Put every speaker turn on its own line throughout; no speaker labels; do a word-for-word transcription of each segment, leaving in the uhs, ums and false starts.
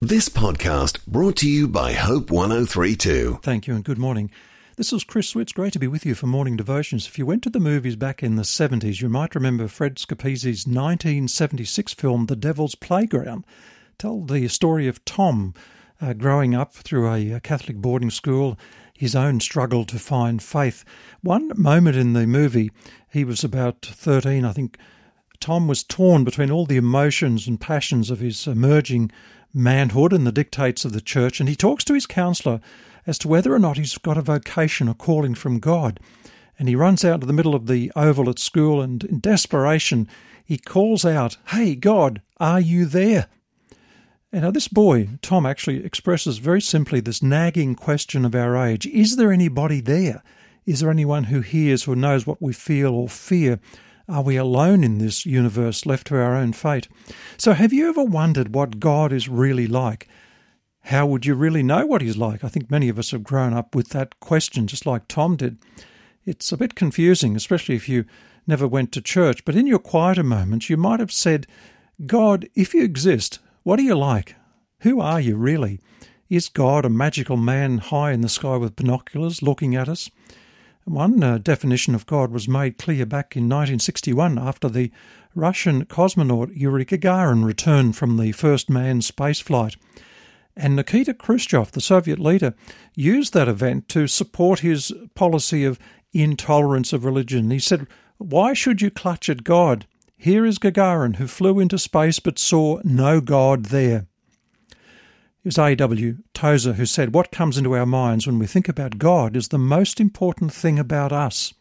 This podcast brought to you by Hope one oh three two.
Thank you and good morning. This is Chris Switz. Great to be with you for Morning Devotions. If you went to the movies back in the seventies, you might remember Fred Scapisi's nineteen seventy-six film, The Devil's Playground. Told the story of Tom uh, growing up through a, a Catholic boarding school, his own struggle to find faith. One moment in the movie, he was about thirteen, I think. Tom was torn between all the emotions and passions of his emerging manhood and the dictates of the church, and he talks to his counsellor as to whether or not he's got a vocation or calling from God. And he runs out to the middle of the oval at school, and in desperation he calls out, "Hey God, are you there?" And now this boy, Tom, actually expresses very simply this nagging question of our age: is there anybody there? Is there anyone who hears or knows what we feel or fear? Are we alone in this universe, left to our own fate? So have you ever wondered what God is really like? How would you really know what he's like? I think many of us have grown up with that question, just like Tom did. It's a bit confusing, especially if you never went to church. But in your quieter moments, you might have said, God, if you exist, what are you like? Who are you really? Is God a magical man high in the sky with binoculars looking at us? One uh, definition of God was made clear back in nineteen sixty-one after the Russian cosmonaut Yuri Gagarin returned from the first manned spaceflight. And Nikita Khrushchev, the Soviet leader, used that event to support his policy of intolerance of religion. He said, "Why should you clutch at God? Here is Gagarin, who flew into space but saw no God there." It was A W Tozer who said, "What comes into our minds when we think about God is the most important thing about us."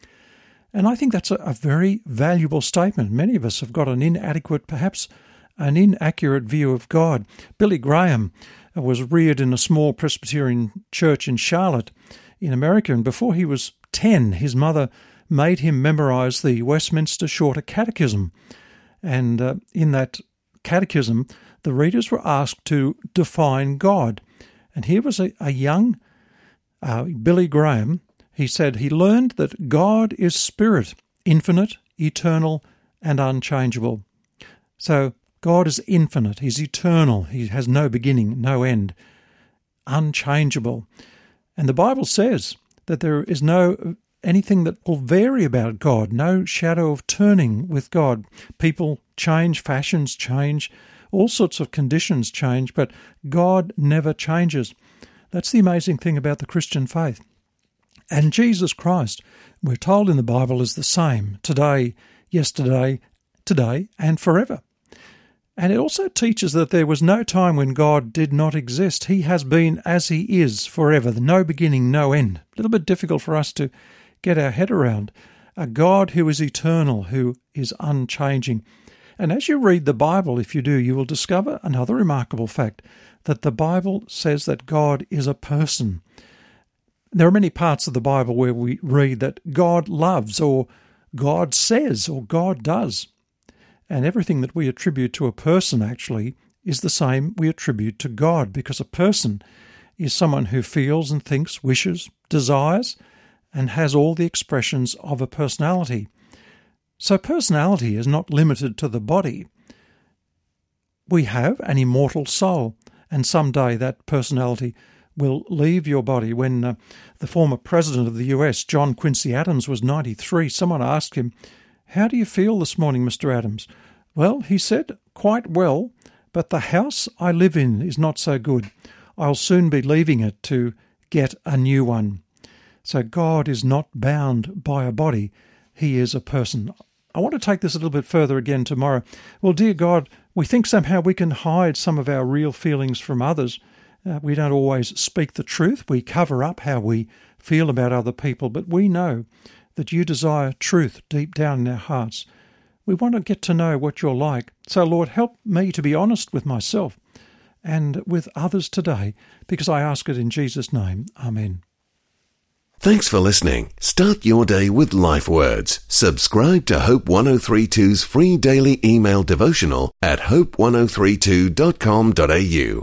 And I think that's a, a very valuable statement. Many of us have got an inadequate, perhaps an inaccurate view of God. Billy Graham was reared in a small Presbyterian church in Charlotte in America, and before he was ten, his mother made him memorize the Westminster Shorter Catechism. And uh, in that catechism, the readers were asked to define God. And here was a, a young uh, Billy Graham. He said he learned that God is spirit, infinite, eternal, and unchangeable. So God is infinite, he's eternal, he has no beginning, no end, unchangeable. And the Bible says that there is no anything that will vary about God, no shadow of turning with God. People change, fashions change, all sorts of conditions change, but God never changes. That's the amazing thing about the Christian faith. And Jesus Christ, we're told in the Bible, is the same today, yesterday, today, and forever. And it also teaches that there was no time when God did not exist. He has been as he is forever, no beginning, no end. A little bit difficult for us to get our head around. A God who is eternal, who is unchanging. And as you read the Bible, if you do, you will discover another remarkable fact, that the Bible says that God is a person. There are many parts of the Bible where we read that God loves, or God says, or God does. And everything that we attribute to a person actually is the same we attribute to God, because a person is someone who feels and thinks, wishes, desires, and has all the expressions of a personality. So personality is not limited to the body. We have an immortal soul, and someday that personality will leave your body. When uh, the former president of the U S, John Quincy Adams, was ninety-three, someone asked him, "How do you feel this morning, Mister Adams?" "Well," he said, "quite well, but the house I live in is not so good. I'll soon be leaving it to get a new one." So God is not bound by a body. He is a person. I want to take this a little bit further again tomorrow. Well, dear God, we think somehow we can hide some of our real feelings from others. Uh, we don't always speak the truth. We cover up how we feel about other people, but we know that you desire truth deep down in our hearts. We want to get to know what you're like. So, Lord, help me to be honest with myself and with others today, because I ask it in Jesus' name. Amen.
Thanks for listening. Start your day with Life Words. Subscribe to Hope one oh three two's free daily email devotional at hope one oh three two dot com dot a u.